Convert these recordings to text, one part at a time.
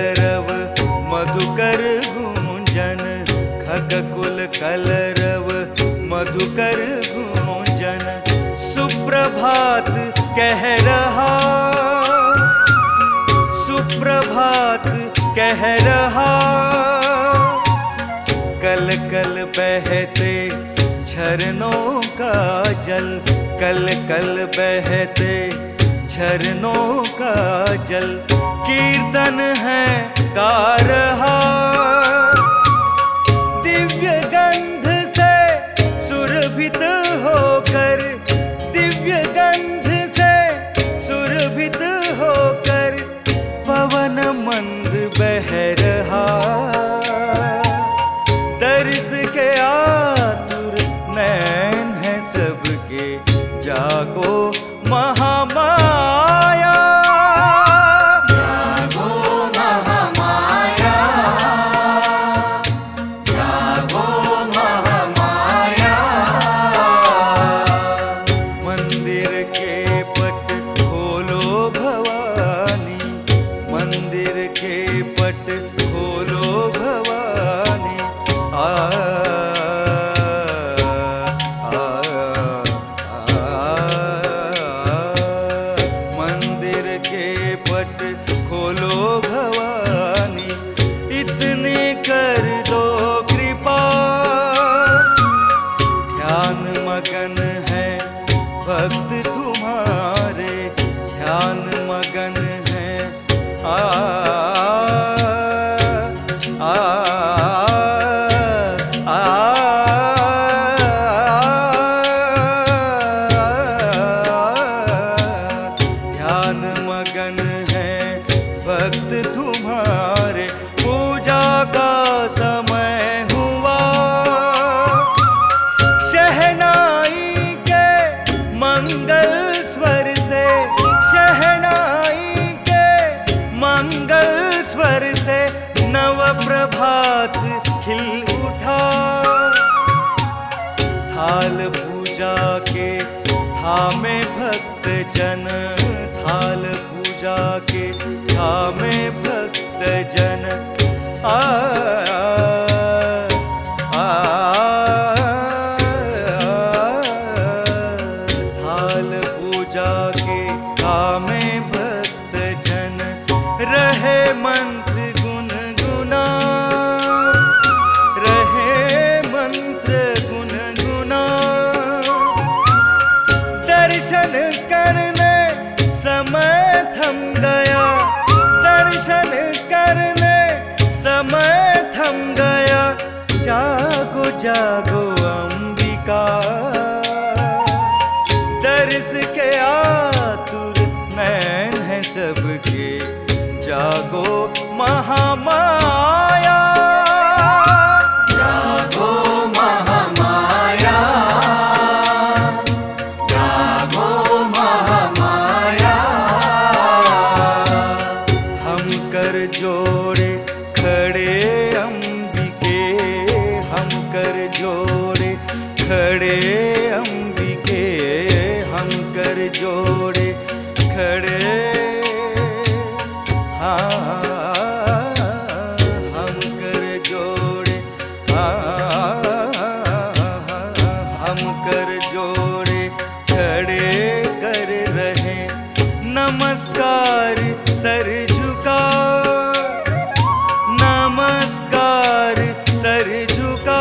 कलरव मधुकर गूंजन, खगकुल कलरव मधुकर गूंजन। सुप्रभात कह रहा, सुप्रभात कह रहा, कल कल बहते झरनों का जल, कल कल बहते झरनों का जल। कीर्तन है गा रहा, दिव्य गंध से सुरभित होकर, दिव्य गंध से सुरभित होकर, पवन मंद बह रहा। दर्श के आतुर नैन है सबके, जागो महामाया, जागो महामाया, जागो महामाया। मंदिर के पट खोलो भवानी, मंदिर के पट खोलो भवानी। मंदिर के पट खोलो भवानी, इतनी कर दो कृपा। ध्यान मगन है भक्त तुम्हारे, ध्यान मगन है। ध्यान मगन है भक्त तुम्हारे। पूजा का समय हुआ, शहनाई के मंगल स्वर से, शहनाई के मंगल स्वर से, नव प्रभात खिल उठा। थाल पूजा के थामे भक्त जन, थाल पूजा के थामे भक्त जन। थाल पूजा के थामे भक्त जन, रहे मंत्र गुनगुना, रहे मंत्र गुनगुना। दर्शन करने समय थम गया, दर्शन करने समय थम गया। जागो जागो अंबिका, दर्श के आतुर नैन है सबके, जागो महामाया, जागो महामाया, जागो महामाया। हम कर जोड़े खड़े अंबिके, हम कर जोड़े खड़े अंबिके, हम कर जोड़े खड़े। हम कर जोड़े, हम कर जोड़े खड़े कर रहे। नमस्कार सर झुका, नमस्कार सर झुका।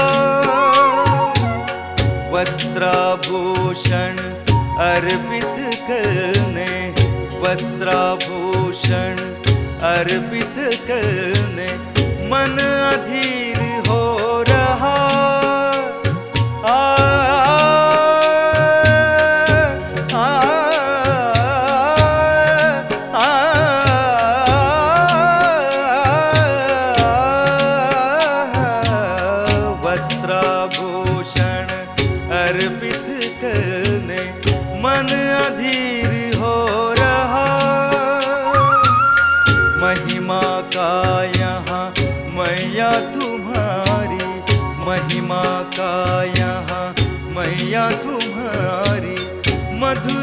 वस्त्राभूषण अर्पित करने, वस्त्राभूषण अर्पित करने। मन अधीर हो रहा, वस्त्राभूषण अर्पित करने। मन अधीर हो रहा, महिमा का यहाँ मैया तुम्हारी, महिमा का यहाँ मैया तुम्हारी। मधुर